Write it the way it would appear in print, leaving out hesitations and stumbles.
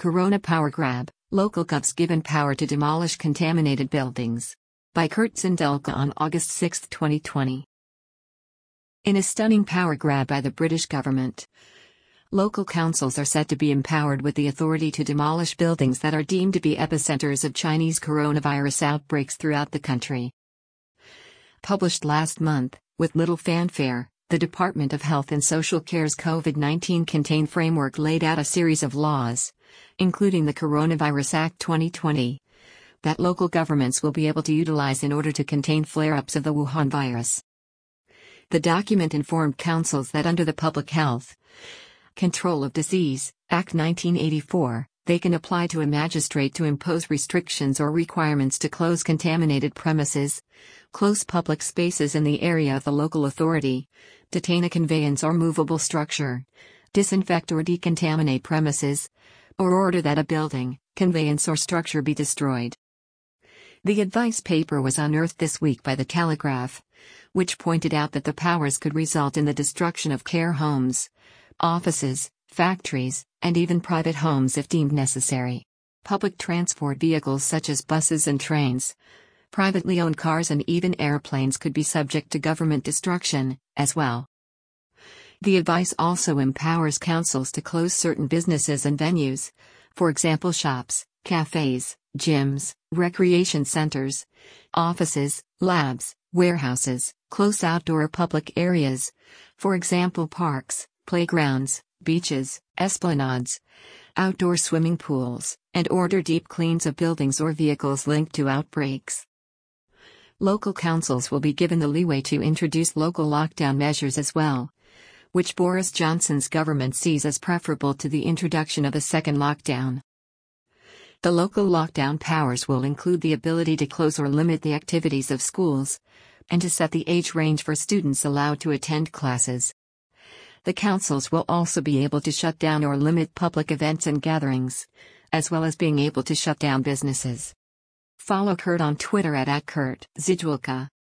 Corona Power Grab, local govs given power to demolish contaminated buildings. By Kurt Zindulka on August 6, 2020. In a stunning power grab by the British government, local councils are said to be empowered with the authority to demolish buildings that are deemed to be epicenters of Chinese coronavirus outbreaks throughout the country. Published last month, with little fanfare, the Department of Health and Social Care's COVID-19 Contain framework laid out a series of laws, including the Coronavirus Act 2020, that local governments will be able to utilize in order to contain flare-ups of the Wuhan virus. The document informed councils that under the Public Health Control of Disease Act 1984, they can apply to a magistrate to impose restrictions or requirements to close contaminated premises, close public spaces in the area of the local authority, detain a conveyance or movable structure, disinfect or decontaminate premises, or order that a building, conveyance or structure be destroyed. The advice paper was unearthed this week by The Telegraph, which pointed out that the powers could result in the destruction of care homes, offices, factories, and even private homes if deemed necessary. Public transport vehicles such as buses and trains, privately owned cars and even airplanes could be subject to government destruction, as well. The advice also empowers councils to close certain businesses and venues, for example shops, cafes, gyms, recreation centers, offices, labs, warehouses, close outdoor public areas, for example parks, playgrounds, beaches, esplanades, outdoor swimming pools, and order deep cleans of buildings or vehicles linked to outbreaks. Local councils will be given the leeway to introduce local lockdown measures as well, which Boris Johnson's government sees as preferable to the introduction of a second lockdown. The local lockdown powers will include the ability to close or limit the activities of schools, and to set the age range for students allowed to attend classes. The councils will also be able to shut down or limit public events and gatherings, as well as being able to shut down businesses. Follow Kurt on Twitter @KurtZindulka.